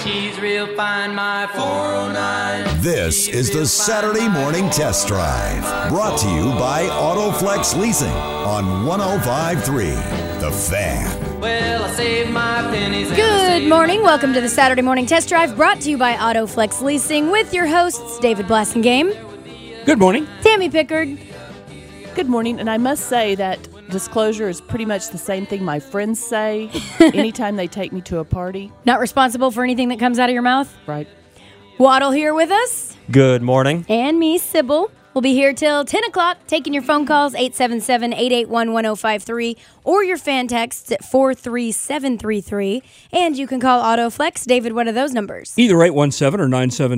she's real fine, my 409. This is the Saturday Morning Test Drive, brought to you by AutoFlex Leasing on 105.3 The Fan. Well, I saved my pennies. Good morning. Welcome to the Saturday Morning Test Drive, brought to you by AutoFlex Leasing with your hosts, David Blassengame. Good morning. Tammy Pickard. Good morning, and I must say that disclosure is pretty much the same thing my friends say anytime they take me to a party. Not responsible for anything that comes out of your mouth. Right. Waddle here with us. Good morning. And me, Sybil. We'll be here till 10 o'clock, taking your phone calls, 877-881-1053, or your fan texts at 43733. And you can call AutoFlex. David, what are those numbers? Either 817 or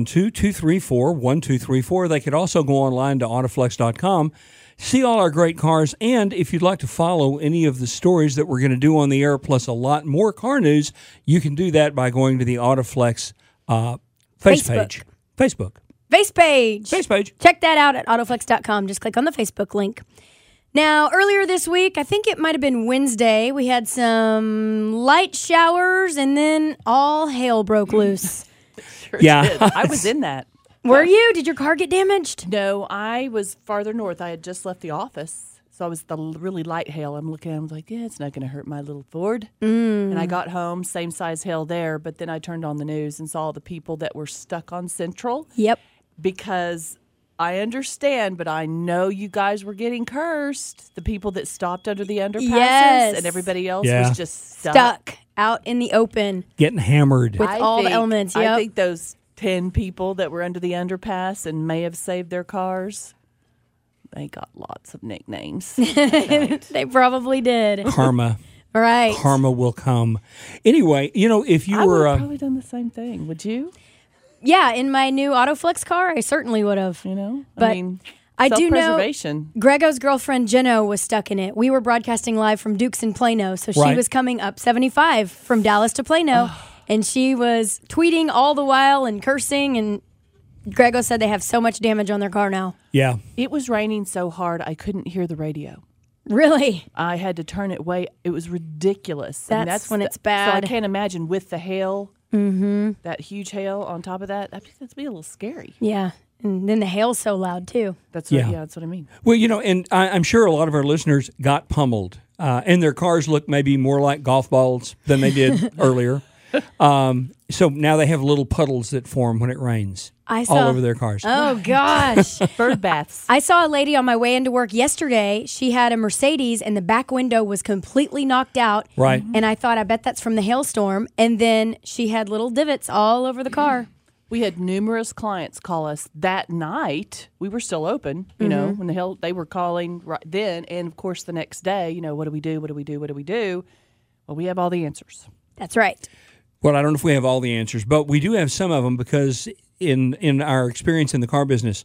972-234-1234. They could also go online to autoflex.com, see all our great cars, and if you'd like to follow any of the stories that we're going to do on the air, plus a lot more car news, you can do that by going to the AutoFlex Facebook. Face page. Check that out at autoflex.com. Just click on the Facebook link. Now, earlier this week, I think it might have been Wednesday, we had some light showers and then all hail broke loose. Sure Yeah. did. I was in that. Were you? Did your car get damaged? No, I was farther north. I had just left the office. So I was the really light hail. I'm looking at it, I was like, yeah, it's not going to hurt my little Ford. And I got home, same size hail there. But then I turned on the news and saw the people that were stuck on Central. Yep. Because I understand, but I know you guys were getting cursed. The people that stopped under the underpasses and everybody else was just stuck out in the open. Getting hammered. With all the elements, yep. I think those 10 people that were under the underpass and may have saved their cars, they got lots of nicknames. They probably did. Karma. Right. Karma will come. Anyway, if you I were... would have probably done the same thing. Would you? Yeah, in my new AutoFlex car, I certainly would have. But I do know Grego's girlfriend, Jeno, was stuck in it. We were broadcasting live from Dukes in Plano, so she was coming up 75 from Dallas to Plano, and she was tweeting all the while and cursing, and Grego said they have so much damage on their car now. Yeah. It was raining so hard I couldn't hear the radio. Really? I had to turn it way. It was ridiculous. That's when it's bad. So I can't imagine with the hail, that huge hail on top of that. That'd be a little scary. Yeah. And then the hail's so loud, too. That's what I mean. Well, and I'm sure a lot of our listeners got pummeled, and their cars look maybe more like golf balls than they did earlier. So now they have little puddles that form when it rains all over their cars. Oh, gosh. Bird baths. I saw a lady on my way into work yesterday. She had a Mercedes, and the back window was completely knocked out. Right. And I thought, I bet that's from the hailstorm. And then she had little divots all over the car. We had numerous clients call us that night. We were still open, when the hell they were calling right then. And, of course, the next day, what do we do? What do we do? What do we do? Well, we have all the answers. That's right. Well, I don't know if we have all the answers, but we do have some of them because in our experience in the car business,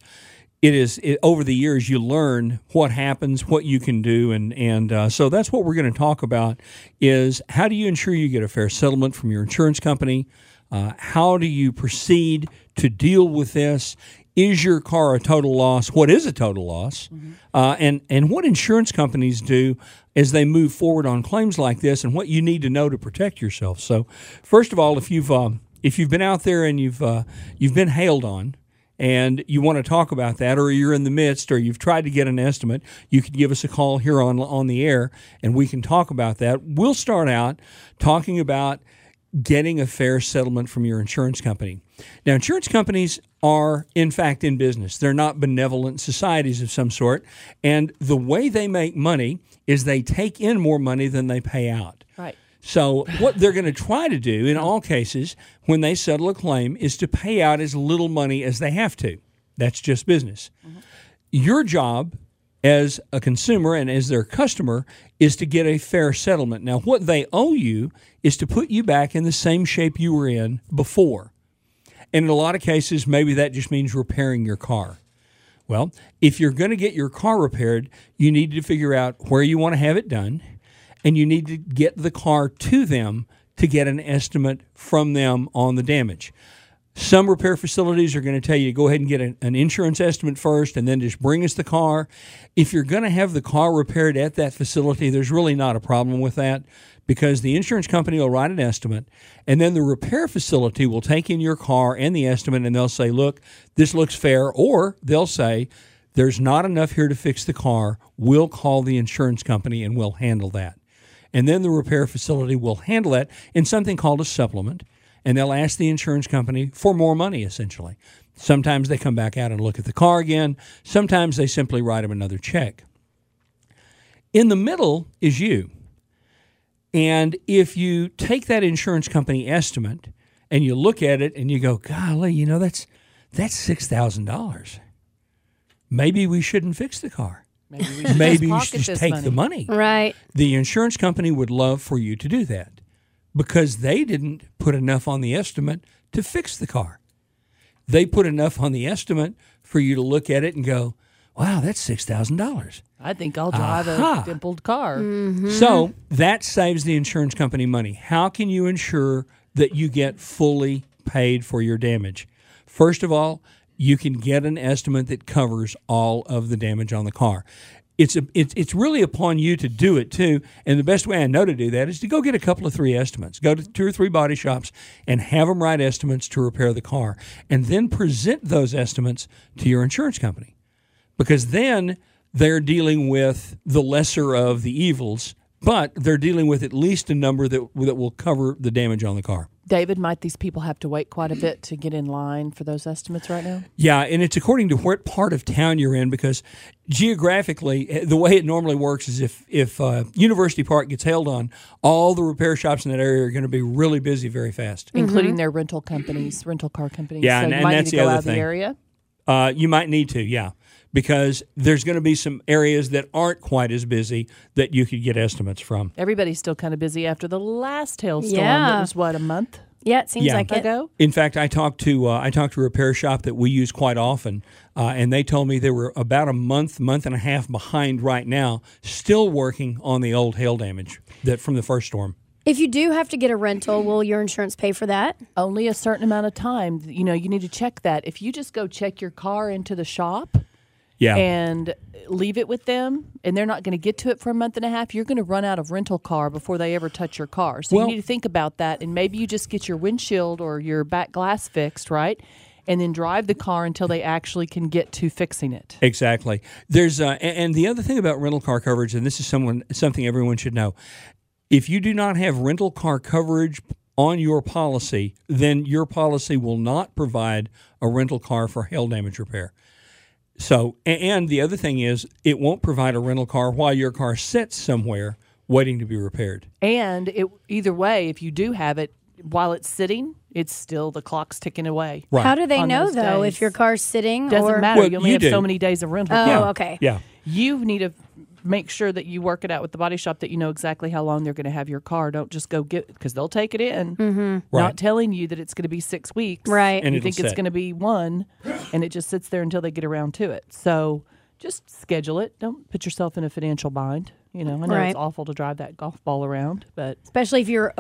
over the years you learn what happens, what you can do, and so that's what we're going to talk about is how do you ensure you get a fair settlement from your insurance company? How do you proceed to deal with this? Is your car a total loss? What is a total loss? And what insurance companies do as they move forward on claims like this, and what you need to know to protect yourself. So, first of all, if you've been out there and you've been hailed on, and you want to talk about that, or you're in the midst, or you've tried to get an estimate, you can give us a call here on the air, and we can talk about that. We'll start out talking about getting a fair settlement from your insurance company. Now, insurance companies are, in fact, in business. They're not benevolent societies of some sort. And the way they make money is they take in more money than they pay out. Right. So what they're going to try to do in all cases when they settle a claim is to pay out as little money as they have to. That's just business. Your job as a consumer and as their customer is to get a fair settlement. Now, what they owe you is to put you back in the same shape you were in before. And in a lot of cases, maybe that just means repairing your car. Well, if you're going to get your car repaired, you need to figure out where you want to have it done, and you need to get the car to them to get an estimate from them on the damage. Some repair facilities are going to tell you to go ahead and get an insurance estimate first and then just bring us the car. If you're going to have the car repaired at that facility, there's really not a problem with that because the insurance company will write an estimate, and then the repair facility will take in your car and the estimate, and they'll say, look, this looks fair, or they'll say, there's not enough here to fix the car. We'll call the insurance company and we'll handle that. And then the repair facility will handle that in something called a supplement, and they'll ask the insurance company for more money, essentially. Sometimes they come back out and look at the car again. Sometimes they simply write them another check. In the middle is you. And if you take that insurance company estimate and you look at it and you go, golly, that's $6,000. Maybe we shouldn't fix the car. Maybe we should just take the money. Right. The insurance company would love for you to do that because they didn't put enough on the estimate to fix the car. They put enough on the estimate for you to look at it and go, wow, that's $6,000. I think I'll drive a dimpled car. Mm-hmm. So that saves the insurance company money. How can you ensure that you get fully paid for your damage? First of all, you can get an estimate that covers all of the damage on the car. It's really upon you to do it, too. And the best way I know to do that is to go get a couple of 3 estimates. Go to 2 or 3 body shops and have them write estimates to repair the car. And then present those estimates to your insurance company. Because then they're dealing with the lesser of the evils, but they're dealing with at least a number that will cover the damage on the car. David, might these people have to wait quite a bit to get in line for those estimates right now? Yeah, and it's according to what part of town you're in, because geographically, the way it normally works is if University Park gets hailed on, all the repair shops in that area are going to be really busy very fast. Including their rental car companies. Yeah, so and you might that's need to the go other out of thing. the area? You might need to, yeah. Because there's going to be some areas that aren't quite as busy that you could get estimates from. Everybody's still kind of busy after the last hailstorm. That was, what, a month? Yeah, it seems like it. Ago? In fact, I talked to a repair shop that we use quite often, and they told me they were about a month and a half behind right now, still working on the old hail damage from the first storm. If you do have to get a rental, will your insurance pay for that? Only a certain amount of time. You need to check that. If you just go check your car into the shop and leave it with them, and they're not going to get to it for a month and a half, you're going to run out of rental car before they ever touch your car. So you need to think about that, and maybe you just get your windshield or your back glass fixed, right? And then drive the car until they actually can get to fixing it. Exactly. There's and the other thing about rental car coverage, and this is something everyone should know, if you do not have rental car coverage on your policy, then your policy will not provide a rental car for hail damage repair. So, and the other thing is, it won't provide a rental car while your car sits somewhere waiting to be repaired. And either way, if you do have it, while it's sitting, it's still the clock's ticking away. Right. How do they know, though, if your car's sitting? Doesn't matter. You only have so many days of rental. Oh, okay. Yeah. You need to make sure that you work it out with the body shop, that you know exactly how long they're going to have your car. Don't just go get, because they'll take it in, not telling you that it's going to be 6 weeks. Right. And you think it's going to be 1, and it just sits there until they get around to it. So just schedule it. Don't put yourself in a financial bind. I know it's awful to drive that golf ball around, but especially if your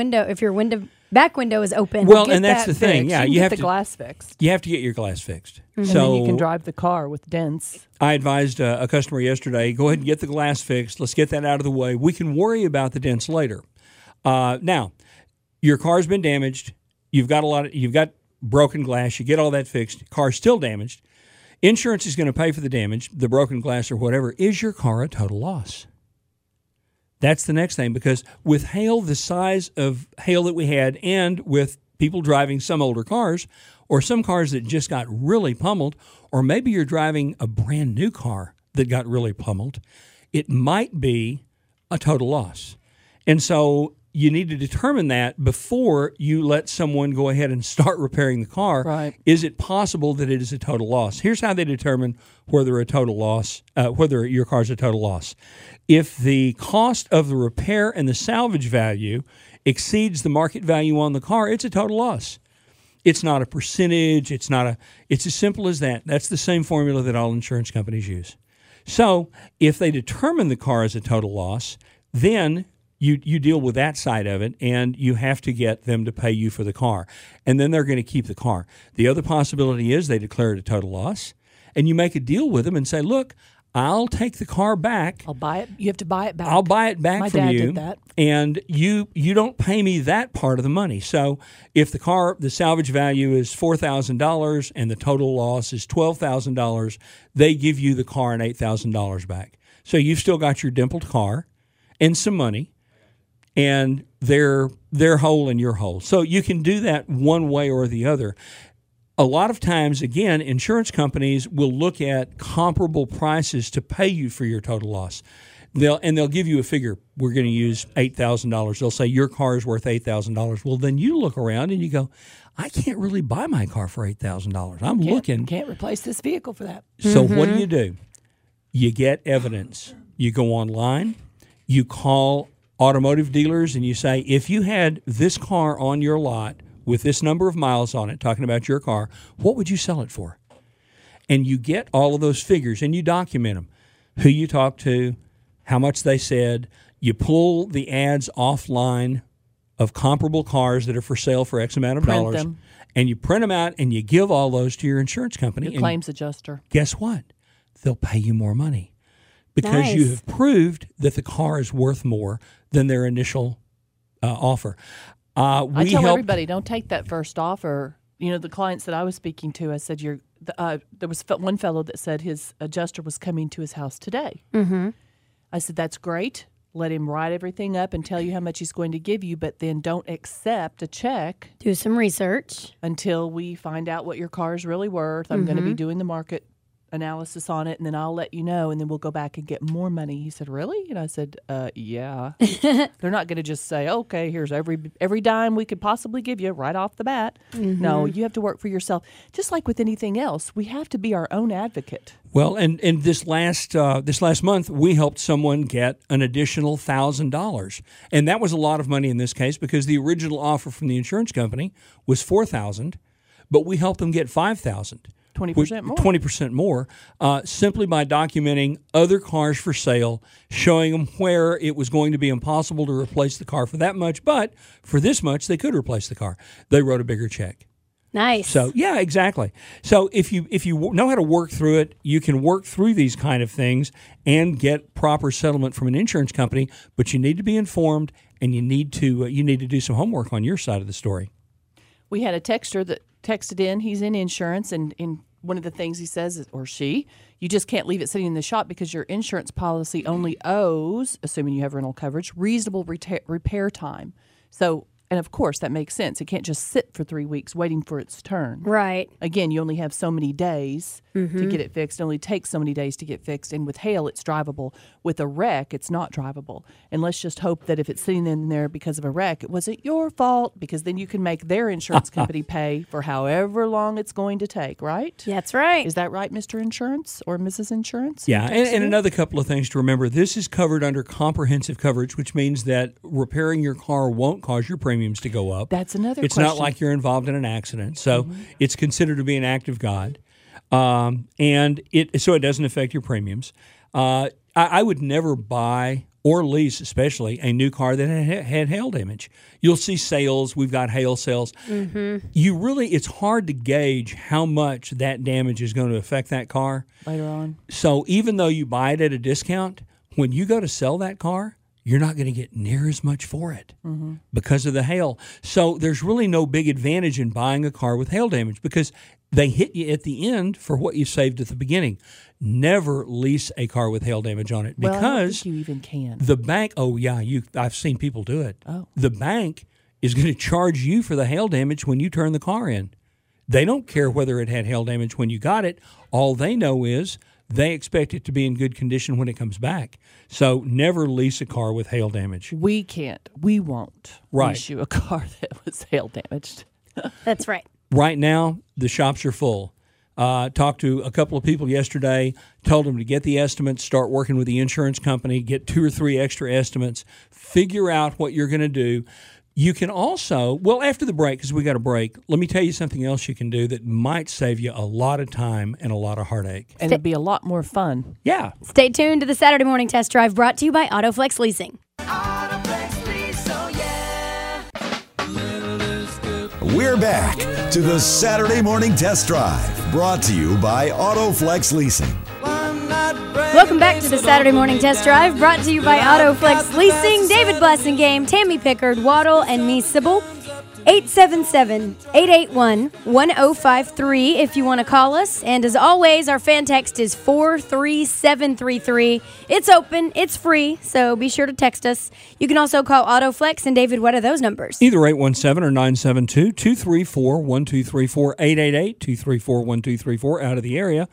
back window is open. Well, and that's the thing. Fixed. Yeah, you have to the glass fixed. You have to get your glass fixed. And so then you can drive the car with dents. I advised a customer yesterday, go ahead and get the glass fixed. Let's get that out of the way. We can worry about the dents later. Now, your car's been damaged. You've got broken glass. You get all that fixed. Car's still damaged. Insurance is going to pay for the damage, the broken glass or whatever. Is your car a total loss? That's the next thing, because with hail the size of hail that we had, and with people driving some older cars or some cars that just got really pummeled, or maybe you're driving a brand new car that got really pummeled, it might be a total loss. And so you need to determine that before you let someone go ahead and start repairing the car. Right. Is it possible that it is a total loss? Here's how they determine whether your car's a total loss. If the cost of the repair and the salvage value exceeds the market value on the car, it's a total loss. It's not a percentage. It's as simple as that. That's the same formula that all insurance companies use. So if they determine the car is a total loss, then you deal with that side of it, and you have to get them to pay you for the car. And then they're going to keep the car. The other possibility is they declare it a total loss, and you make a deal with them and say, look, I'll take the car back. I'll buy it. You have to buy it back. I'll buy it back from you. My dad did that. And you don't pay me that part of the money. So if the salvage value is $4,000 and the total loss is $12,000, they give you the car and $8,000 back. So you've still got your dimpled car and some money, and they're whole and you're whole. So you can do that one way or the other. A lot of times, again, insurance companies will look at comparable prices to pay you for your total loss. They'll give you a figure. We're going to use $8,000. They'll say your car is worth $8,000. Well, then you look around and you go, I can't really buy my car for $8,000. I'm looking. Can't replace this vehicle for that. So what do? You get evidence. You go online. You call automotive dealers and you say, if you had this car on your lot with this number of miles on it, talking about your car, what would you sell it for? And you get all of those figures and you document them. Who you talked to, how much they said. You pull the ads offline of comparable cars that are for sale for X amount of dollars. Them. And you print them out and you give all those to your insurance company. Your claims adjuster. Guess what? They'll pay you more money because you have proved that the car is worth more than their initial offer. I tell everybody, don't take that first offer. You know, the clients that I was speaking to, I said, there was one fellow that said his adjuster was coming to his house today. Mm-hmm. I said, that's great. Let him write everything up and tell you how much he's going to give you, but then don't accept a check. Do some research. Until we find out what your car is really worth. I'm going to be doing the market analysis on it, and then I'll let you know, and then we'll go back and get more money. He said, really? And I said, yeah. They're not going to just say, okay, here's every dime we could possibly give you right off the bat. Mm-hmm. No, you have to work for yourself. Just like with anything else, we have to be our own advocate. Well, and this last month, we helped someone get an additional $1,000, and that was a lot of money in this case because the original offer from the insurance company was $4,000, but we helped them get $5,000. 20% more. 20% more, simply by documenting other cars for sale, showing them where it was going to be impossible to replace the car for that much, but for this much, they could replace the car. They wrote a bigger check. Nice. So, yeah, exactly. So if you know how to work through it, you can work through these kind of things and get proper settlement from an insurance company, but you need to be informed and you need to do some homework on your side of the story. We had a texter that texted in. He's in insurance, and one of the things he says, or she, you just can't leave it sitting in the shop because your insurance policy only owes, assuming you have rental coverage, reasonable repair time. So, and of course, that makes sense. It can't just sit for 3 weeks waiting for its turn. Right. Again, you only have so many days to get it fixed. It only takes so many days to get fixed. And with hail, it's drivable. With a wreck, it's not drivable. And let's just hope that if it's sitting in there because of a wreck, it wasn't your fault, because then you can make their insurance company pay for however long it's going to take, right? That's right. Is that right, Mr. Insurance or Mrs. Insurance? Yeah, and another couple of things to remember. This is covered under comprehensive coverage, which means that repairing your car won't cause your premiums to go up. That's another It's question. not like you're involved in an accident. So it's considered to be an act of God. So it doesn't affect your premiums. I would never buy or lease, especially, a new car that had hail damage. You'll see sales. We've got hail sales. It's hard to gauge how much that damage is going to affect that car later on. So even though you buy it at a discount, when you go to sell that car, you're not going to get near as much for it because of the hail. So there's really no big advantage in buying a car with hail damage because they hit you at the end for what you saved at the beginning. Never lease a car with hail damage on it because I don't think you even can. The bank. Oh yeah, I've seen people do it. Oh. The bank is going to charge you for the hail damage when you turn the car in. They don't care whether it had hail damage when you got it. All they know is they expect it to be in good condition when it comes back. So never lease a car with hail damage. We won't lease you a car that was hail damaged. That's right. Right now, the shops are full. Talked to a couple of people yesterday, told them to get the estimates, start working with the insurance company, get 2 or 3 extra estimates, figure out what you're going to do. You can also, after the break, because we got a break, let me tell you something else you can do that might save you a lot of time and a lot of heartache. And it'd be a lot more fun. Yeah. Stay tuned to the Saturday Morning Test Drive, brought to you by AutoFlex Leasing. We're back to the Saturday Morning Test Drive, brought to you by AutoFlex Leasing. Welcome back to the Saturday Morning Test Drive, brought to you by AutoFlex Leasing. David Blessingame, Tammy Pickard, Waddle, and me, Sybil. 877-881-1053 if you want to call us. And as always, our fan text is 43733. It's open, it's free, so be sure to text us. You can also call AutoFlex. And David, what are those numbers? Either 817 or 972-234-1234, 888-234-1234 out of the area.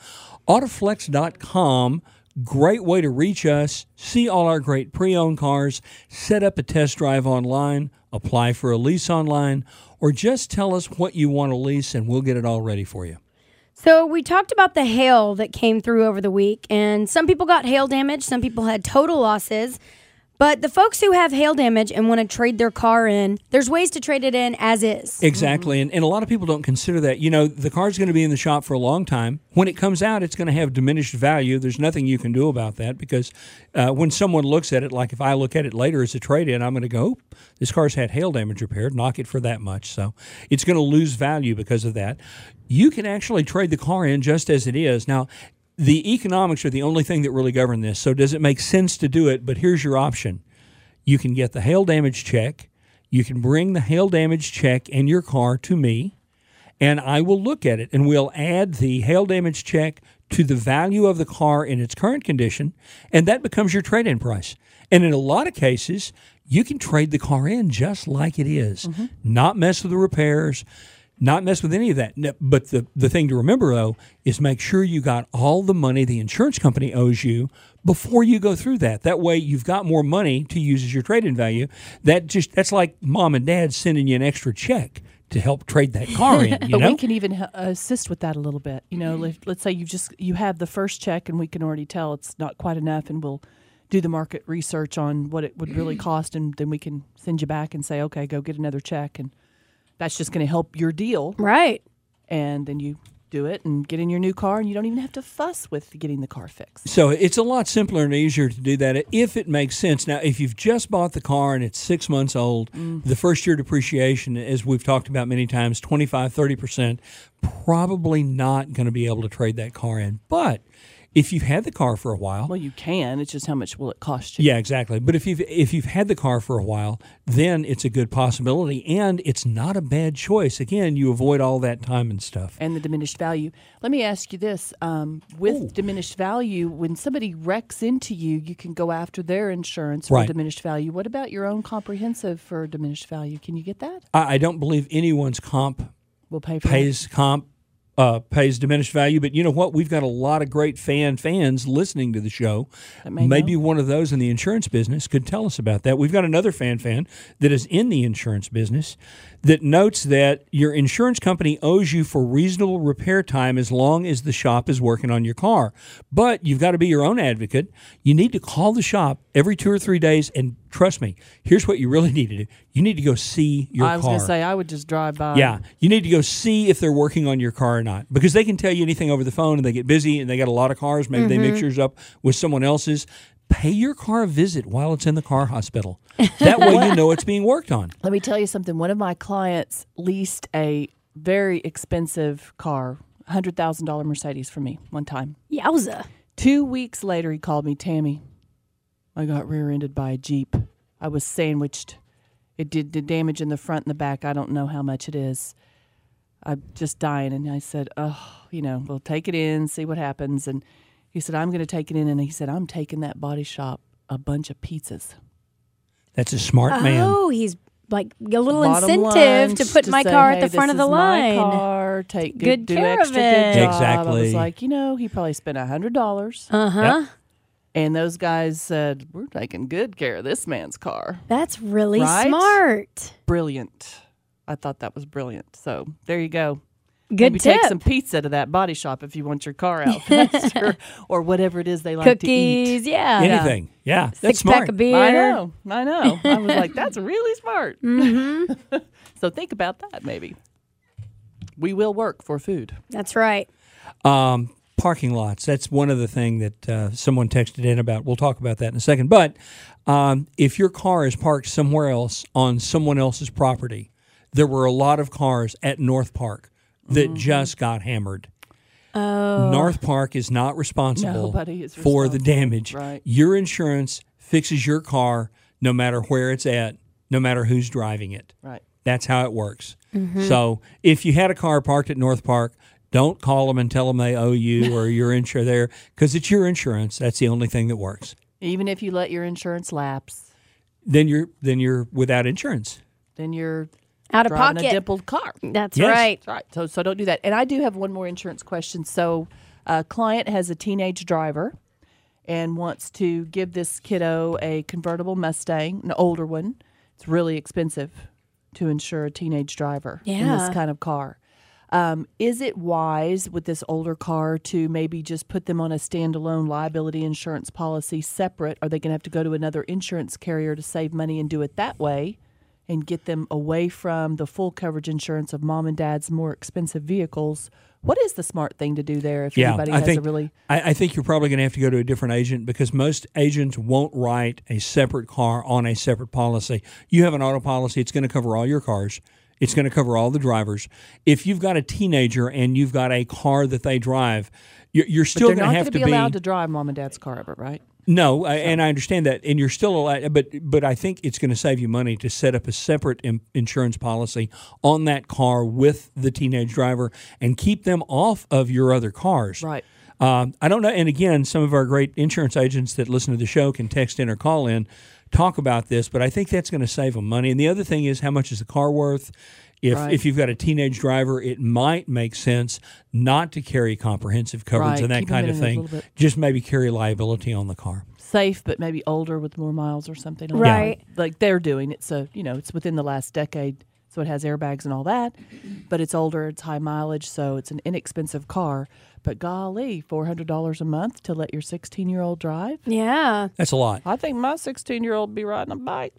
Autoflex.com. Great way to reach us, see all our great pre-owned cars, set up a test drive online, apply for a lease online, or just tell us what you want to lease and we'll get it all ready for you. So we talked about the hail that came through over the week, and some people got hail damage, some people had total losses. But the folks who have hail damage and want to trade their car in, there's ways to trade it in as is. Exactly. And a lot of people don't consider that. You know, the car's going to be in the shop for a long time. When it comes out, it's going to have diminished value. There's nothing you can do about that because when someone looks at it, like if I look at it later as a trade-in, I'm going to go, this car's had hail damage repaired, knock it for that much. So it's going to lose value because of that. You can actually trade the car in just as it is. Now, the economics are the only thing that really govern this. So does it make sense to do it? But here's your option. You can get the hail damage check. You can bring the hail damage check and your car to me, and I will look at it, and we'll add the hail damage check to the value of the car in its current condition, and that becomes your trade-in price. And in a lot of cases, you can trade the car in just like it is, not mess with the repairs, not mess with any of that. But the thing to remember, though, is make sure you got all the money the insurance company owes you before you go through that. That way you've got more money to use as your trade-in value. That's like mom and dad sending you an extra check to help trade that car in. But we can even assist with that a little bit. You know, let's say you have the first check and we can already tell it's not quite enough, and we'll do the market research on what it would really cost, and then we can send you back and say, okay, go get another check, and that's just going to help your deal. Right. And then you do it and get in your new car, and you don't even have to fuss with getting the car fixed. So it's a lot simpler and easier to do that if it makes sense. Now, if you've just bought the car and it's 6 months old, the first year depreciation, as we've talked about many times, 25-30%, probably not going to be able to trade that car in. But if you've had the car for a while, well, you can. It's just how much will it cost you? Yeah, exactly. But if you've had the car for a while, then it's a good possibility, and it's not a bad choice. Again, you avoid all that time and stuff. And the diminished value. Let me ask you this: with diminished value, when somebody wrecks into you, you can go after their insurance for diminished value. What about your own comprehensive for diminished value? Can you get that? I don't believe anyone's comp will pay for pays that. Comp. Pays diminished value, but you know what? We've got a lot of great fans listening to the show. Maybe one of those in the insurance business could tell us about that. We've got another fan that is in the insurance business that notes that your insurance company owes you for reasonable repair time as long as the shop is working on your car. But you've got to be your own advocate. You need to call the shop every 2 or 3 days, and trust me, here's what you really need to do. You need to go see your car. I was going to say, I would just drive by. Yeah. You need to go see if they're working on your car or not, because they can tell you anything over the phone, and they get busy, and they got a lot of cars. Maybe they mix yours up with someone else's. Pay your car a visit while it's in the car hospital. That way you know it's being worked on. Let me tell you something. One of my clients leased a very expensive car, $100,000 Mercedes for me one time. Yowza. 2 weeks later, he called me, Tammy, I got rear-ended by a Jeep. I was sandwiched. It did damage in the front and the back. I don't know how much it is. I'm just dying. And I said, we'll take it in, see what happens. And he said, I'm going to take it in. And he said, I'm taking that body shop a bunch of pizzas. That's a smart man. Oh, he's like a little incentive to put my car at the front of the line. My car, take good do care extra of it. good job. Exactly. I was like, he probably spent $100. Yep. And those guys said, we're taking good care of this man's car. That's really smart. Brilliant. I thought that was brilliant. So there you go. Good Maybe tip. take some pizza to that body shop if you want your car out faster, or whatever it is they like to eat. Cookies, yeah. Anything. Yeah. That's 6-pack smart. of beer. I know. I was like, that's really smart. Mm-hmm. So think about that maybe. We will work for food. That's right. Parking lots. That's one other thing that someone texted in about. We'll talk about that in a second. But if your car is parked somewhere else on someone else's property, there were a lot of cars at North Park that just got hammered. North Park is not responsible for the damage. Right. Your insurance fixes your car no matter where it's at, no matter who's driving it. Right. That's how it works. So if you had a car parked at North Park, don't call them and tell them they owe you or your insurance there, because it's your insurance. That's the only thing that works. Even if you let your insurance lapse, then you're without insurance. Then you're out of driving pocket. a dimpled car. That's Yes. right. That's right. So don't do that. And I do have one more insurance question. So a client has a teenage driver and wants to give this kiddo a convertible Mustang, an older one. It's really expensive to insure a teenage driver in this kind of car. Is it wise with this older car to maybe just put them on a standalone liability insurance policy separate? Are they going to have to go to another insurance carrier to save money and do it that way and get them away from the full coverage insurance of mom and dad's more expensive vehicles? What is the smart thing to do there if anybody has a really... I think you're probably going to have to go to a different agent, because most agents won't write a separate car on a separate policy. You have an auto policy, it's going to cover all your cars. It's going to cover all the drivers. If you've got a teenager and you've got a car that they drive, you're still going to have to be allowed to drive mom and dad's car ever, right? No, and I understand that, and you're still allowed. But I think it's going to save you money to set up a separate insurance policy on that car with the teenage driver and keep them off of your other cars. Right. I don't know. And again, some of our great insurance agents that listen to the show can text in or call in, talk about this, but I think that's going to save them money. And the other thing is, how much is the car worth? If you've got a teenage driver, it might make sense not to carry comprehensive coverage and that Keep kind them of in a thing. little bit. Just maybe carry liability on the car. Safe, but maybe older with more miles or something. Right. Like they're doing. It's it's within the last decade, so it has airbags and all that. But it's older, it's high mileage, so it's an inexpensive car. But golly, $400 a month to let your 16-year-old drive? Yeah. That's a lot. I think my 16-year-old would be riding a bike.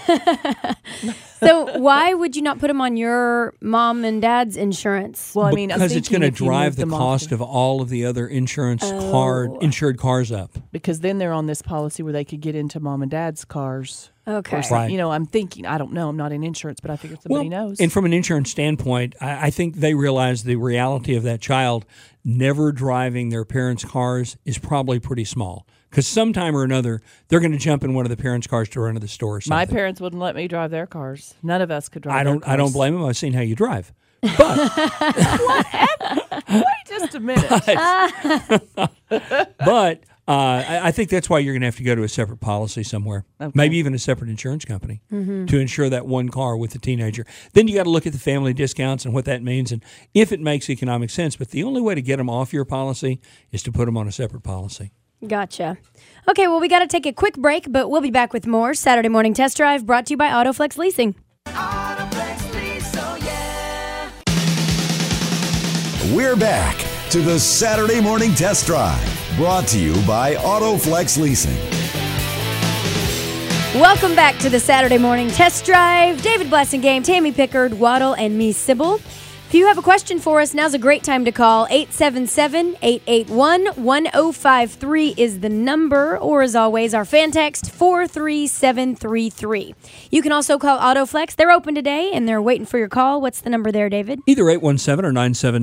So why would you not put them on your mom and dad's insurance? Well, I mean, because it's going to drive the cost of all of the other insured cars up. Because then they're on this policy where they could get into mom and dad's cars. Okay. Right. I'm thinking, I don't know, I'm not in insurance, but I figure somebody knows. And from an insurance standpoint, I think they realize the reality of that child never driving their parents' cars is probably pretty small. Because sometime or another, they're going to jump in one of the parents' cars to run to the store or something. My parents wouldn't let me drive their cars. None of us could drive their cars. I don't blame them. I've seen how you drive. But Wait just a minute. But I think that's why you're going to have to go to a separate policy somewhere, maybe even a separate insurance company to insure that one car with the teenager. Then you got to look at the family discounts and what that means and if it makes economic sense. But the only way to get them off your policy is to put them on a separate policy. Gotcha. Okay, well, we got to take a quick break, but we'll be back with more Saturday Morning Test Drive brought to you by AutoFlex Leasing. Autoflex Lease, oh yeah. We're back to the Saturday Morning Test Drive, brought to you by AutoFlex Leasing. Welcome back to the Saturday Morning Test Drive. David Blessingame, Tammy Pickard, Waddle, and me, Sybil. If you have a question for us, now's a great time to call. 877-881-1053 is the number, or as always, our fan text, 43733. You can also call AutoFlex. They're open today, and they're waiting for your call. What's the number there, David? Either 817 or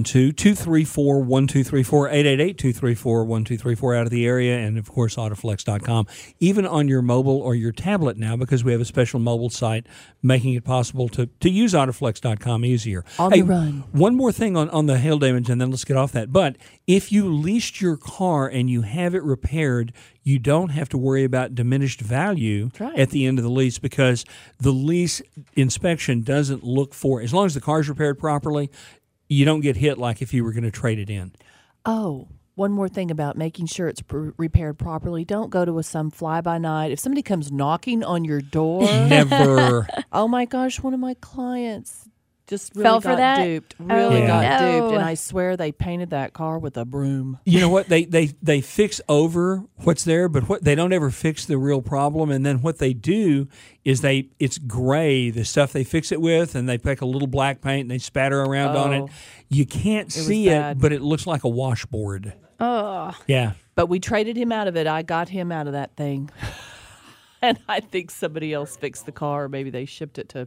972-234-1234, 888-234-1234 out of the area, and, of course, Autoflex.com. Even on your mobile or your tablet now, because we have a special mobile site making it possible to use Autoflex.com easier. On the run. One more thing on the hail damage, and then let's get off that. But if you leased your car and you have it repaired, you don't have to worry about diminished value at the end of the lease, because the lease inspection doesn't look for, as long as the car's repaired properly, you don't get hit like if you were going to trade it in. Oh, one more thing about making sure it's repaired properly. Don't go to some fly-by-night. If somebody comes knocking on your door. Never. Oh, my gosh, one of my clients just really Fell for that? duped. Really got no. duped. And I swear they painted that car with a broom. You know what? They fix over what's there, but they don't ever fix the real problem. And then what they do is it's gray, the stuff they fix it with, and they pick a little black paint and they spatter around on it. You can't see it, but it looks like a washboard. Oh. Yeah. But we traded him out of it. I got him out of that thing. And I think somebody else fixed the car. Maybe they shipped it to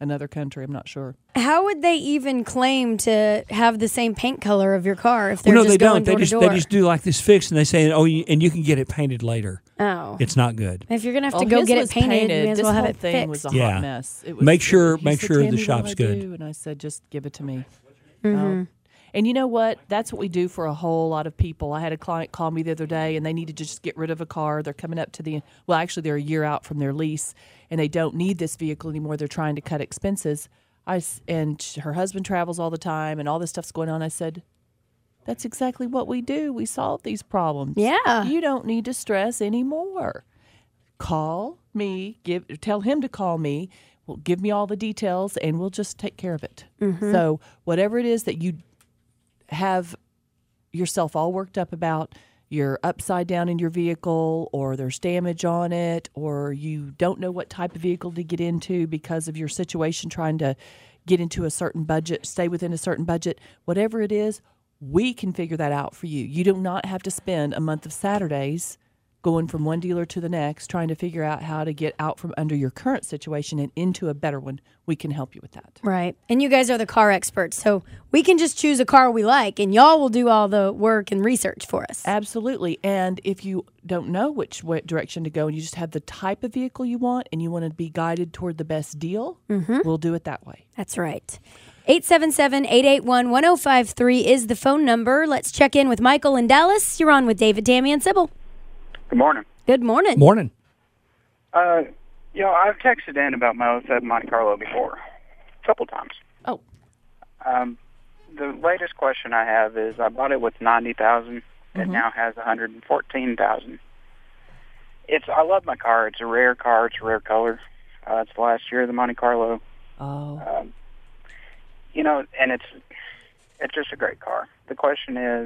another country. I'm not sure. How would they even claim to have the same paint color of your car if they're no, just they going don't. door to door? They just do like this fix, and they say, and you can get it painted later. Oh, it's not good. If you're gonna have to go get it painted, you may as well have it thing fixed. Was a hot mess. It was, make sure said, the shop's good. And I said, just give it to me. Mm-hmm. And you know what? That's what we do for a whole lot of people. I had a client call me the other day, and they needed to just get rid of a car. They're coming up to actually, they're a year out from their lease, and they don't need this vehicle anymore. They're trying to cut expenses. And her husband travels all the time, and all this stuff's going on. I said, that's exactly what we do. We solve these problems. Yeah. You don't need to stress anymore. Call me. Tell him to call me. Well, give me all the details, and we'll just take care of it. Mm-hmm. So whatever it is that you have yourself all worked up about, you're upside down in your vehicle, or there's damage on it, or you don't know what type of vehicle to get into because of your situation trying to get into a certain budget, stay within a certain budget, whatever it is, we can figure that out for you. You do not have to spend a month of Saturdays going from one dealer to the next, trying to figure out how to get out from under your current situation and into a better one. We can help you with that. Right. And you guys are the car experts, so we can just choose a car we like, and y'all will do all the work and research for us. Absolutely. And if you don't know which direction to go and you just have the type of vehicle you want and you want to be guided toward the best deal, we'll do it that way. That's right. 877-881-1053 is the phone number. Let's check in with Michael in Dallas. You're on with David, Tammy, and Sybil. Good morning. Good morning. Morning. I've texted in about my 07 Monte Carlo before, a couple times. Oh. The latest question I have is I bought it with $90,000. It now has $114,000. I love my car. It's a rare car. It's a rare color. It's the last year of the Monte Carlo. Oh. And it's just a great car. The question is,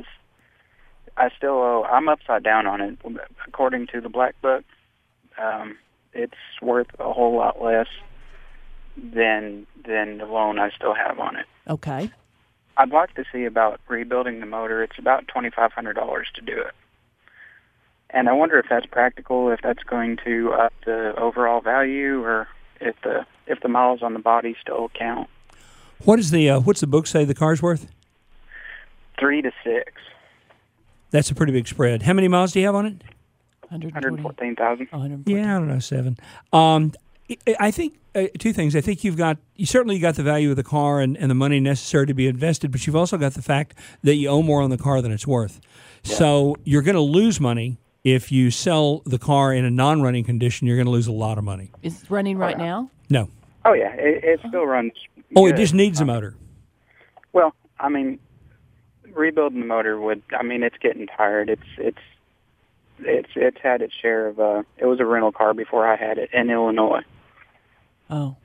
I'm upside down on it. According to the Black Book, it's worth a whole lot less than the loan I still have on it. Okay. I'd like to see about rebuilding the motor. It's about $2,500 to do it. And I wonder if that's practical, if that's going to up the overall value, or if the miles on the body still count. What's the book say the car's worth? 3 to 6. That's a pretty big spread. How many miles do you have on it? 114,000. Yeah, I don't know, 7. I think two things. I think you certainly got the value of the car and the money necessary to be invested, but you've also got the fact that you owe more on the car than it's worth. Yeah. So you're going to lose money if you sell the car in a non-running condition. You're going to lose a lot of money. Is it running right now? No. Oh yeah, it still runs. Oh, it just needs a motor. Well, I mean, rebuilding the motor it's getting tired. It's had its share of. It was a rental car before I had it in Illinois. Oh.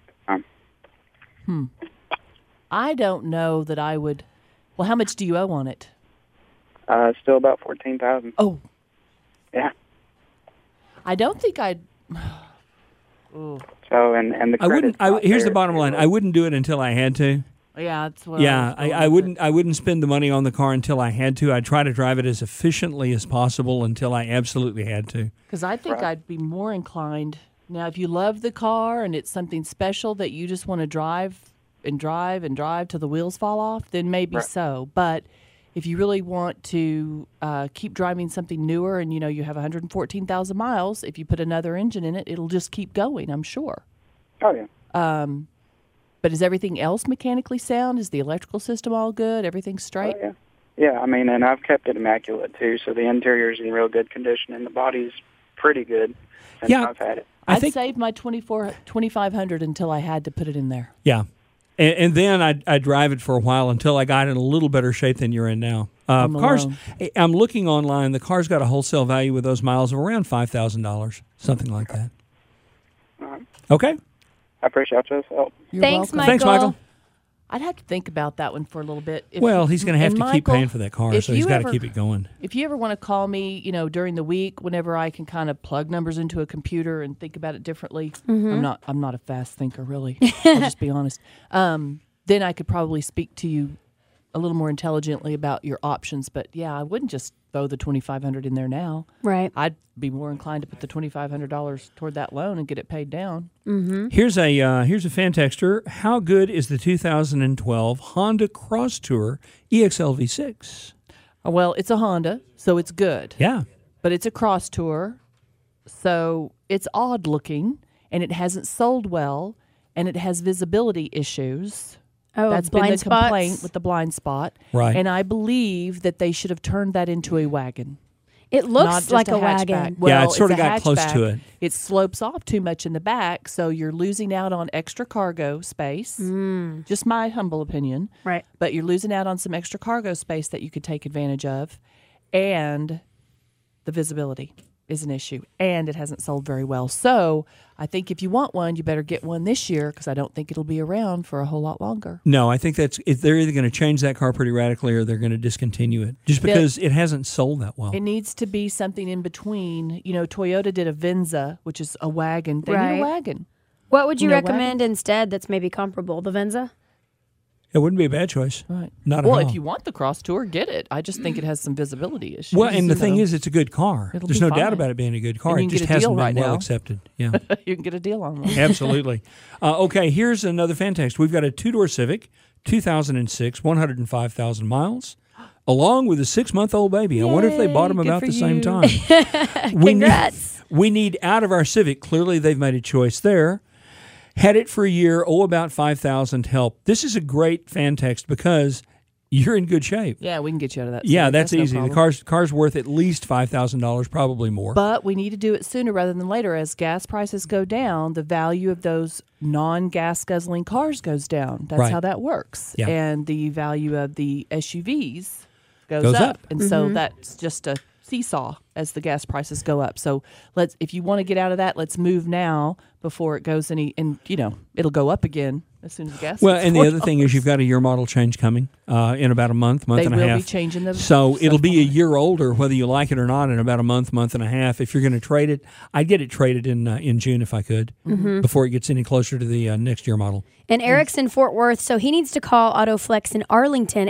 I don't know that I would. Well, how much do you owe on it? Still about $14,000. Oh. Yeah. I don't think I'd. Ooh. So and the credit. Here's the bottom line. I wouldn't do it until I had to. Yeah, that's what. Yeah, I wouldn't spend the money on the car until I had to. I'd try to drive it as efficiently as possible until I absolutely had to. Because I think I'd be more inclined. Now, if you love the car and it's something special that you just want to drive and drive and drive till the wheels fall off, then maybe so. But if you really want to keep driving something newer and, you have 114,000 miles, if you put another engine in it, it'll just keep going, I'm sure. Oh, yeah. But is everything else mechanically sound? Is the electrical system all good? Everything's straight? Oh, yeah. Yeah, and I've kept it immaculate, too, so the interior's in real good condition, and the body's pretty good since I've had it. I'd saved my $2,500 until I had to put it in there. Yeah. And then I'd drive it for a while until I got in a little better shape than you're in now. Cars, I'm looking online. The car's got a wholesale value with those miles of around $5,000, something like that. Okay. I appreciate your help. Thanks, Michael. Thanks, Michael. I'd have to think about that one for a little bit. He's going to have to keep paying for that car, so he's got to keep it going. If you ever want to call me, during the week, whenever I can kind of plug numbers into a computer and think about it differently, I'm not a fast thinker, really. I'll just be honest. Then I could probably speak to you a little more intelligently about your options. But yeah, I wouldn't just throw the $2,500 in there now. Right. I'd be more inclined to put the $2,500 toward that loan and get it paid down. Mm-hmm. Here's a fan texter. How good is the 2012 Honda Cross Tour EXL V6? Well, it's a Honda, so it's good. Yeah. But it's a Cross Tour, so it's odd looking, and it hasn't sold well, and it has visibility issues. Oh, that's been blind the spots? complaint with the blind spot. Right. And I believe that they should have turned that into a wagon. It Not looks just like a hatchback. wagon. Well, Yeah, it sort it's of a got close to hatchback. it. It slopes off too much in the back, so you're losing out on extra cargo space. Just my humble opinion. Right. But you're losing out on some extra cargo space that you could take advantage of. And the visibility is an issue. And it hasn't sold very well. So I think if you want one, you better get one this year because I don't think it'll be around for a whole lot longer. No, I think they're either going to change that car pretty radically or they're going to discontinue it just because it hasn't sold that well. It needs to be something in between. You know, Toyota did a Venza, which is a wagon. They Right. need a wagon. What would you No recommend instead that's maybe comparable? The Venza? It wouldn't be a bad choice. Right. Not well, at all. if you want the Cross Tour, get it. I just think it has some visibility issues. Well, and the you thing know. is, it's a good car. It'll There's be no doubt fine. about it being a good car. And It you can just get a hasn't deal been right well now. accepted. Yeah, you can get a deal on one. absolutely. Okay, here's another fan text. We've got a two-door Civic, 2006, 105,000 miles, along with a 6-month-old baby. I wonder if they bought them Yay, good about for the same you. time. Congrats. We need out of our Civic. Clearly, they've made a choice there. Had it for a year, about 5,000 help. This is a great fan text because you're in good shape. Yeah, we can get you out of that. Yeah, Civic. that's no easy. The problem. car's worth at least $5,000, probably more. But we need to do it sooner rather than later. As gas prices go down, the value of those non-gas guzzling cars goes down. That's Right. how that works. Yeah. And the value of the SUVs goes Goes up. up. And so that's just a seesaw as the gas prices go up. So if you want to get out of that, let's move now before it goes it'll go up again as soon as gas. Well, hits and the other thing is $4. you've got a year model change coming in about a month They and a will half. be changing the So it'll stuff be a on it. year older, whether you like it or not, in about a month and a half. If you're going to trade it, I'd get it traded in June if I could, before it gets any closer to the next year model. And Eric's in Fort Worth, so he needs to call AutoFlex in Arlington,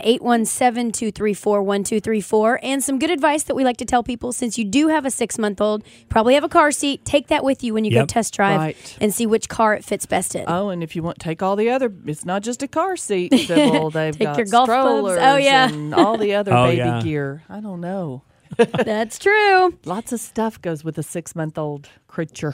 817-234-1234. And some good advice that we like to tell people, since you do have a 6-month-old, probably have a car seat, take that with you when you go Yep. test drive Right. and see which car it fits best in. Oh, and if you want, take all the other. It's not just a car seat. Sybil. They've Take got your golf clubs. strollers. Oh, yeah. and all the other Oh, baby yeah. gear. I don't know. That's true. Lots of stuff goes with a 6-month-old creature.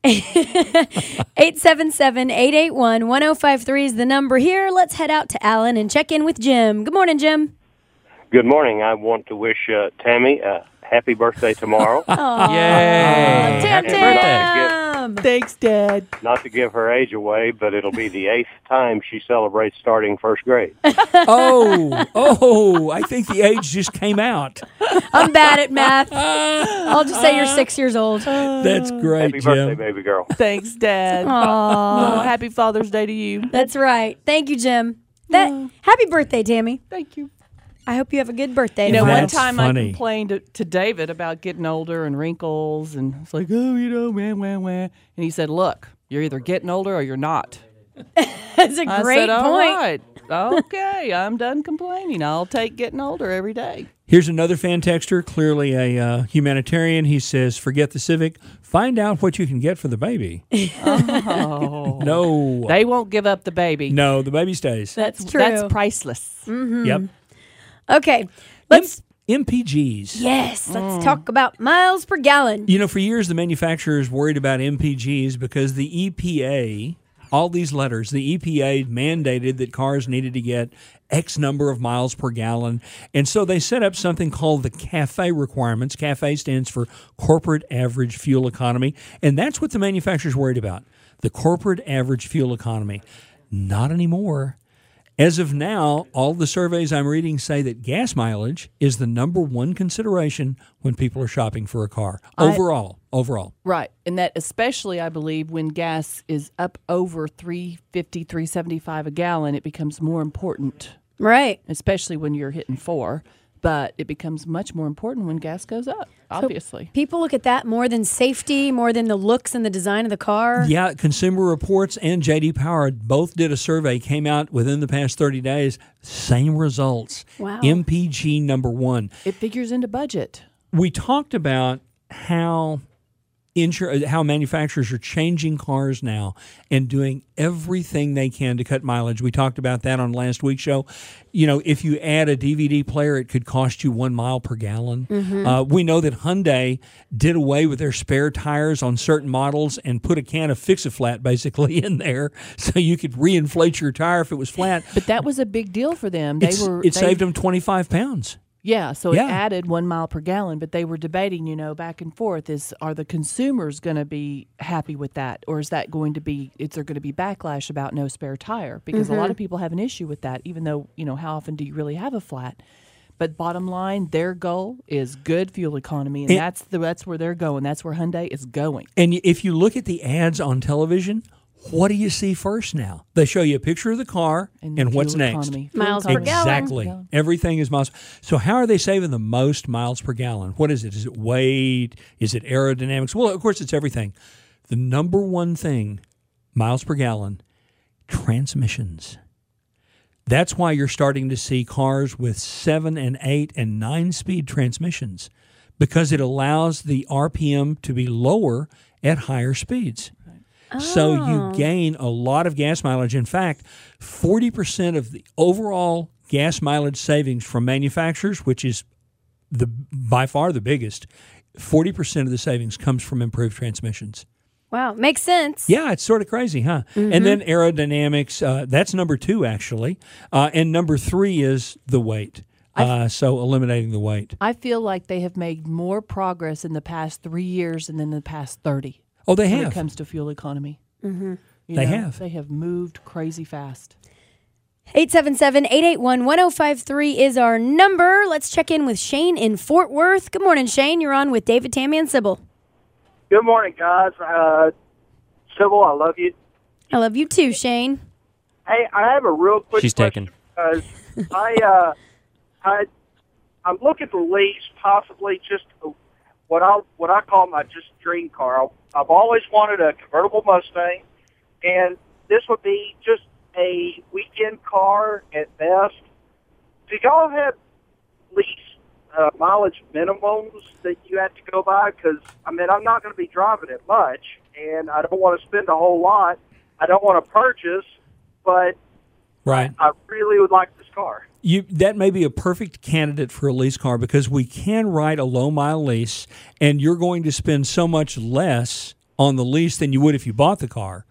877-881-1053 is the number here. Let's head out to Allen and check in with Jim. Good morning, Jim. Good morning. I want to wish Tammy a happy birthday tomorrow. Yay! Tim, Happy birthday. Tim. Thanks, Dad. Not to give her age away, but it'll be the 8th time she celebrates starting first grade. Oh, I think the age just came out. I'm bad at math. I'll just say you're 6 years old. That's great, Happy birthday, Jim. baby girl. Thanks, Dad. Oh, happy Father's Day to you. That's right. Thank you, Jim. Happy birthday, Tammy. Thank you. I hope you have a good birthday You know, tomorrow. one That's time funny. I complained to David about getting older and wrinkles, and it's like, oh, wah. And he said, look, you're either getting older or you're not. That's a I great said, all point. right. Okay, I'm done complaining. I'll take getting older every day. Here's another fan texter, clearly a humanitarian. He says, forget the Civic. Find out what you can get for the baby. Oh. No. They won't give up the baby. No, the baby stays. That's true. That's priceless. Yep. Okay. Let's MPGs. Let's talk about miles per gallon. You know, for years, the manufacturers worried about MPGs because the EPA, all these letters, the EPA mandated that cars needed to get X number of miles per gallon. And so they set up something called the CAFE requirements. CAFE stands for Corporate Average Fuel Economy. And that's what the manufacturers worried about, the corporate average fuel economy. Not anymore. As of now, all the surveys I'm reading say that gas mileage is the number one consideration when people are shopping for a car. Overall. Right. And that especially, I believe, when gas is up over $3.50, $3.75 a gallon, it becomes more important, Right. especially when you're hitting 4. But it becomes much more important when gas goes up, obviously. So people look at that more than safety, more than the looks and the design of the car. Yeah, Consumer Reports and J.D. Power both did a survey, came out within the past 30 days, same results. Wow. MPG number one. It figures into budget. We talked about how manufacturers are changing cars now and doing everything they can to cut mileage. We talked about that on last week's show. You know, if you add a DVD player, it could cost you 1 mile per gallon. We know that Hyundai did away with their spare tires on certain models and put a can of Fix-A-Flat basically in there so you could reinflate your tire if it was flat. But that was a big deal for them. It saved them 25 pounds. Yeah, so it added 1 mile per gallon, but they were debating, back and forth, are the consumers going to be happy with that? Or is there going to be backlash about no spare tire? Because a lot of people have an issue with that, even though, how often do you really have a flat? But bottom line, their goal is good fuel economy, and that's where they're going. That's where Hyundai is going. And if you look at the ads on television, what do you see first now? They show you a picture of the car and what's next. Miles per gallon. Exactly. Everything is miles. So how are they saving the most miles per gallon? What is it? Is it weight? Is it aerodynamics? Well, of course, it's everything. The number one thing, miles per gallon, transmissions. That's why you're starting to see cars with 7 and 8 and 9-speed transmissions, because it allows the RPM to be lower at higher speeds. So you gain a lot of gas mileage. In fact, 40% of the overall gas mileage savings from manufacturers, which is by far the biggest, 40% of the savings comes from improved transmissions. Wow, makes sense. Yeah, it's sort of crazy, huh? And then aerodynamics, that's number 2, actually. And number 3 is the weight. So eliminating the weight. I feel like they have made more progress in the past 3 years than in the past 30. Oh, they have. When it comes to fuel economy. They have. They have moved crazy fast. 877-881-1053 is our number. Let's check in with Shane in Fort Worth. Good morning, Shane. You're on with David, Tammy, and Sybil. Good morning, guys. Sybil, I love you. I love you too, Shane. Hey, I have a real quick She's question. taken. I'm looking to lease possibly just what I call my just dream car. I've always wanted a convertible Mustang, and this would be just a weekend car at best. Do y'all have lease mileage minimums that you have to go by? Because, I'm not going to be driving it much, and I don't want to spend a whole lot. I don't want to purchase, but I really would like this car. That may be a perfect candidate for a lease car, because we can write a low-mile lease, and you're going to spend so much less on the lease than you would if you bought the car.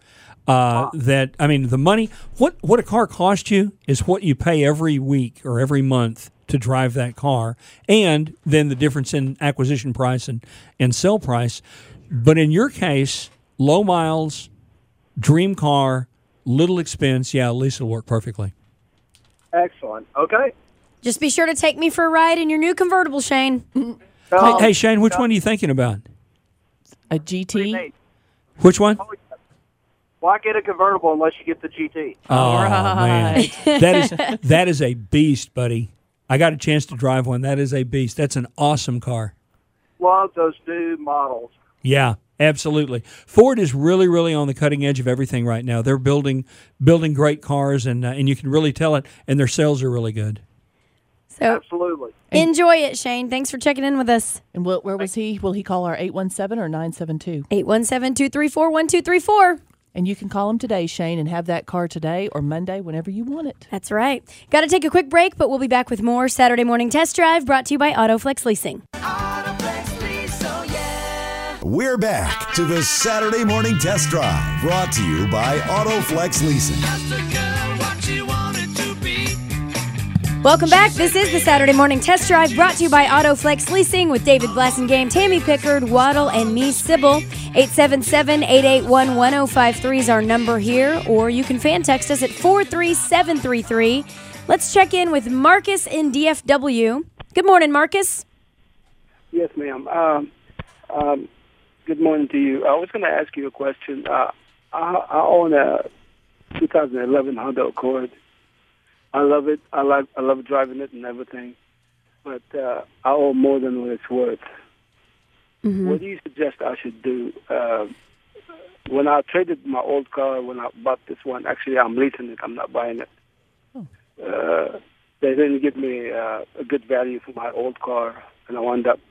The money, what a car costs you is what you pay every week or every month to drive that car, and then the difference in acquisition price and sell price. But in your case, low miles, dream car, little expense, lease will work perfectly. Excellent. Okay. Just be sure to take me for a ride in your new convertible, Shane. Hey, Shane, which one are you thinking about? A GT? Which one? Why get a convertible unless you get the GT? Oh, man. That is a beast, buddy. I got a chance to drive one. That is a beast. That's an awesome car. Love those new models. Yeah, absolutely. Ford is really, really on the cutting edge of everything right now. They're building great cars, and you can really tell it, and their sales are really good. So absolutely. Enjoy it, Shane. Thanks for checking in with us. And where was he? Will he call our 817 or 972? 817-234-1234. And you can call him today, Shane, and have that car today or Monday, whenever you want it. That's right. Got to take a quick break, but we'll be back with more Saturday Morning Test Drive, brought to you by AutoFlex Leasing. AutoFlex Lease, oh yeah. We're back to the Saturday Morning Test Drive, brought to you by AutoFlex Leasing. Just a girl, what you wanted to be. Welcome back. This is the Saturday Morning Test Drive, brought to you by AutoFlex Leasing with David Blassingame, Tammy Pickard, Waddle, and me, Sybil. 877-881-1053 is our number here, or you can fan text us at 43733. Let's check in with Marcus in DFW. Good morning, Marcus. Yes, ma'am. Good morning to you. I was going to ask you a question. I own a 2011 Honda Accord. I love it. I love driving it and everything. but I owe more than what it's worth. Mm-hmm. What do you suggest I should do? When I traded my old car, when I bought this one, actually I'm leasing it. I'm not buying it. They didn't give me a good value for my old car, and I wound up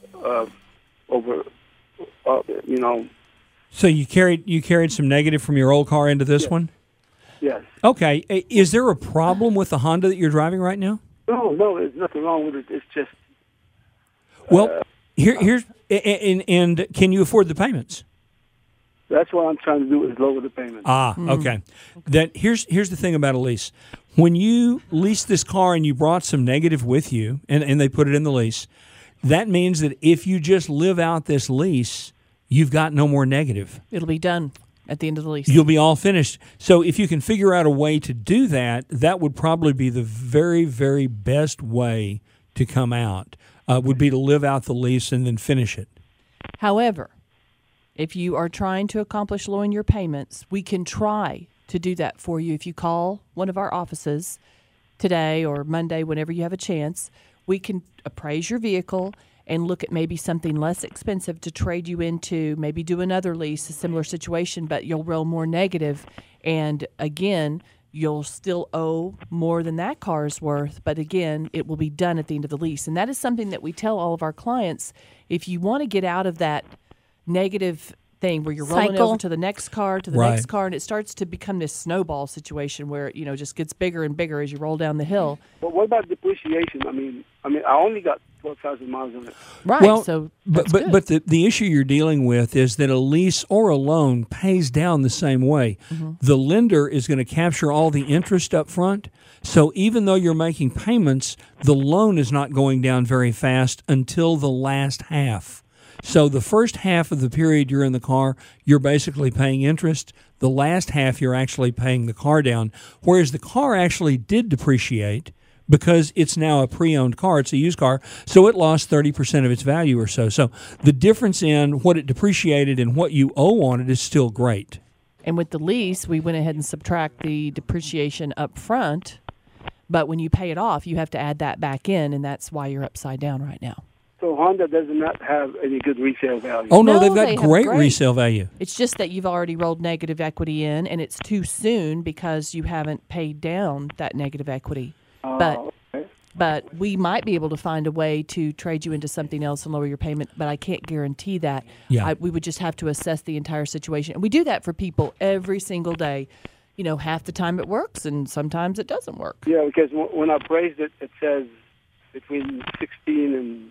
So you carried some negative from your old car into this one? Yes. Okay. Is there a problem with the Honda that you're driving right now? No, there's nothing wrong with it. It's just... Well, here's... And can you afford the payments? That's what I'm trying to do, is lower the payment. Okay. Here's the thing about a lease. When you lease this car and you brought some negative with you, and they put it in the lease, that means that if you just live out this lease, you've got no more negative. It'll be done at the end of the lease. You'll be all finished. So if you can figure out a way to do that, that would probably be the very, very best way to come out, would be to live out the lease and then finish it. However, if you are trying to accomplish lowering your payments, we can try to do that for you. If you call one of our offices today or Monday, whenever you have a chance, we can appraise your vehicle and look at maybe something less expensive to trade you into, maybe do another lease, a similar situation, but you'll roll more negative. And again, you'll still owe more than that car is worth, but again, it will be done at the end of the lease. And that is something that we tell all of our clients. If you want to get out of that negative thing where you're rolling over to the next car, next car, and it starts to become this snowball situation where it, just gets bigger and bigger as you roll down the hill. But what about depreciation? I mean, I only got 12,000 miles on it. Right. Well, so but the issue you're dealing with is that a lease or a loan pays down the same way. Mm-hmm. The lender is going to capture all the interest up front. So even though you're making payments, the loan is not going down very fast until the last half. So the first half of the period you're in the car, you're basically paying interest. The last half, you're actually paying the car down. Whereas the car actually did depreciate because it's now a pre-owned car. It's a used car. So it lost 30% of its value or so. So the difference in what it depreciated and what you owe on it is still great. And with the lease, we went ahead and subtract the depreciation up front. But when you pay it off, you have to add that back in, and that's why you're upside down right now. So Honda does not have any good resale value. Oh, no, they've got great resale value. It's just that you've already rolled negative equity in, and it's too soon because you haven't paid down that negative equity. But we might be able to find a way to trade you into something else and lower your payment, but I can't guarantee that. Yeah. We would just have to assess the entire situation. And we do that for people every single day. Half the time it works, and sometimes it doesn't work. Yeah, because when I appraised it, it says between 16 and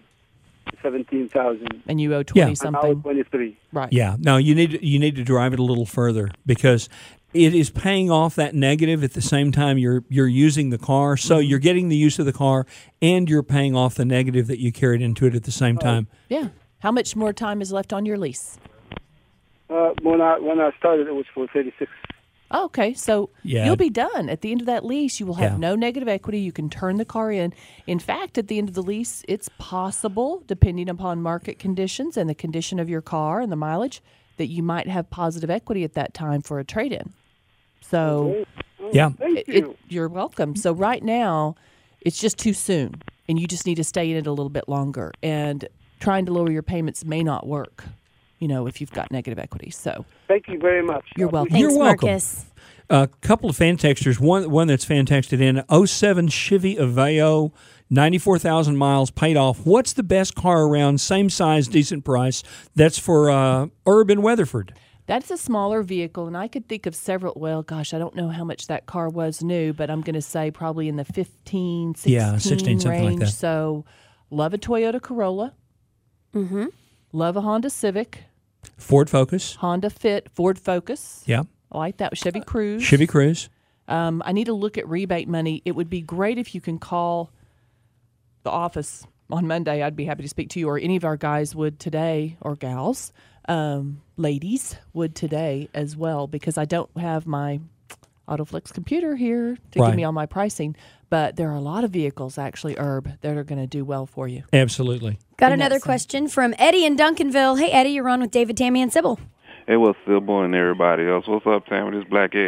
17,000, and you owe 20 something. I owe 23. Right. Yeah. No, you need to drive it a little further because it is paying off that negative at the same time you're using the car. So you're getting the use of the car, and you're paying off the negative that you carried into it at the same time. Yeah. How much more time is left on your lease? When I started, it was for 36. Oh, okay, so you'll be done. At the end of that lease, you will have no negative equity. You can turn the car in. In fact, at the end of the lease, it's possible, depending upon market conditions and the condition of your car and the mileage, that you might have positive equity at that time for a trade-in. So, Thank you. You're welcome. So right now, it's just too soon, and you just need to stay in it a little bit longer. And trying to lower your payments may not work, if you've got negative equity. So thank you very much. You're welcome. Thanks, You're welcome. Marcus. A couple of fan texters. One that's fan texted in 07 Chevy Aveo, 94,000 miles, paid off. What's the best car around? Same size, decent price. That's for Herb in Weatherford. That's a smaller vehicle, and I could think of several. Well, gosh, I don't know how much that car was new, but I'm going to say probably in the 15, 16, 16 something range. like that. So, love a Toyota Corolla. Mm-hmm. Love a Honda Civic. Ford Focus. Honda Fit. Ford Focus. Yeah. I like that. Chevy Cruze. Chevy Cruze. I need to look at rebate money. It would be great if you can call the office on Monday. I'd be happy to speak to you, or any of our guys would today, or gals. Ladies would today as well, because I don't have my AutoFlex computer here to give me all my pricing. But there are a lot of vehicles, actually, Herb, that are going to do well for you. Absolutely. Got another question from Eddie in Duncanville. Hey, Eddie, you're on with David, Tammy, and Sybil. Hey, what's Sybil and everybody else? What's up, Tammy? This is Black Eddie.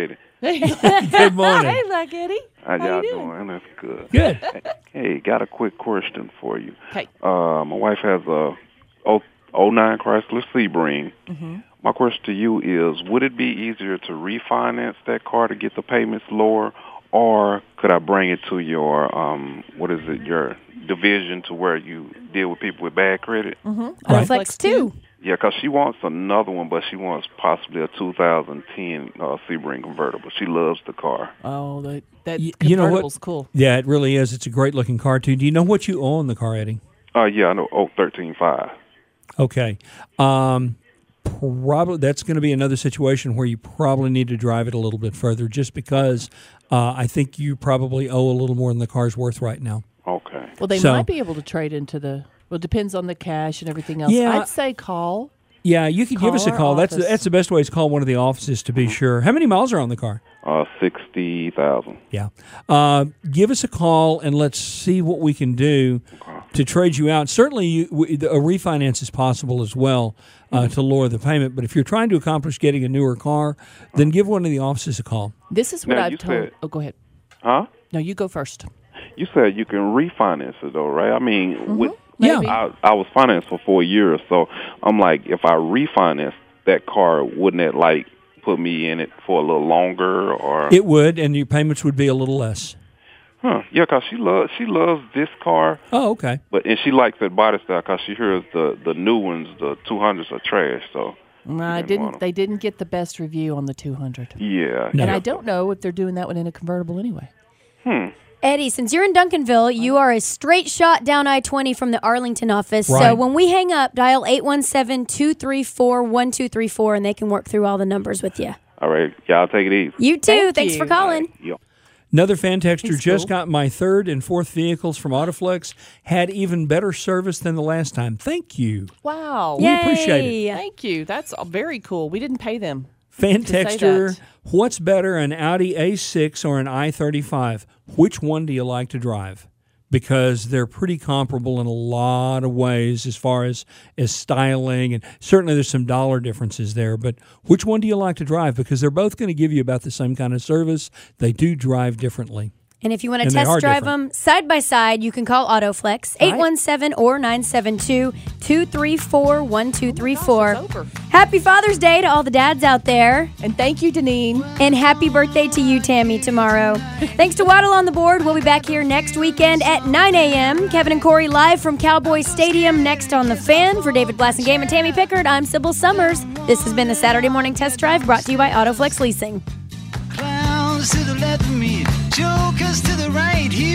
Good morning. Hey, Black Eddie. How y'all doing? That's good. Good. Hey, got a quick question for you. Okay. My wife has a 09 Chrysler Sebring. Mm-hmm. My question to you is, would it be easier to refinance that car to get the payments lower, or could I bring it to your, your division to where you deal with people with bad credit? Mm-hmm. Autoflex 2. Yeah, because she wants another one, but she wants possibly a 2010 Sebring convertible. She loves the car. Oh, that You convertible's know what? cool. Yeah, it really is. It's a great-looking car, too. Do you know what you owe on the car, Eddie? Yeah, I know. 13.5. Okay. Probably that's going to be another situation where you probably need to drive it a little bit further, just because I think you probably owe a little more than the car's worth right now. Okay. Well, they might be able to trade into the. Well, it depends on the cash and everything else. Yeah. I'd say call. Yeah, you can give us a our call. office. That's the best way is call one of the offices to be sure. How many miles are on the car? 60,000. Yeah. Give us a call and let's see what we can do to trade you out. Certainly, a refinance is possible as well to lower the payment. But if you're trying to accomplish getting a newer car, then give one of the offices a call. This is what Now, I've you told. said- Oh, go ahead. Huh? No, you go first. You said you can refinance it, though, right? I mean, Maybe. I was financed for 4 years, so I'm like, if I refinance that car, wouldn't it, like, put me in it for a little longer? Or It would, and your payments would be a little less. Huh? Yeah, because she loves this car. Oh, okay. And she likes that body style because she hears the new ones, the 200s, are trash. So No, they didn't get the best review on the 200. yeah, And I don't know if they're doing that one in a convertible anyway. Eddie, since you're in Duncanville, you are a straight shot down I-20 from the Arlington office. Right. So when we hang up, dial 817-234-1234, and they can work through all the numbers with you. All right, y'all take it easy. You too. Thanks for calling. Yep. Another fan texter He's just cool. got my third and fourth vehicles from Autoflex. Had even better service than the last time. Thank you. Wow. We appreciate it. Yay. Thank you. That's very cool. We didn't pay them. Fan to say texter, that. what's better, an Audi A6 or an I-35? Which one do you like to drive? Because they're pretty comparable in a lot of ways as far as styling, and certainly there's some dollar differences there, but which one do you like to drive? Because they're both going to give you about the same kind of service. They do drive differently. And if you want to And they are test drive different. them side by side, you can call Autoflex, 817 or 972-234-1234. It's over. Happy Father's Day to all the dads out there. And thank you, Deneen. And happy birthday to you, Tammy, tomorrow. Thanks to Waddle on the Board. We'll be back here next weekend at 9 a.m. Kevin and Corey live from Cowboy Stadium next on The Fan. For David Blassingame and Tammy Pickard, I'm Sybil Summers. This has been the Saturday Morning Test Drive brought to you by Autoflex Leasing. Clowns to the left of me, jokers to the right. Here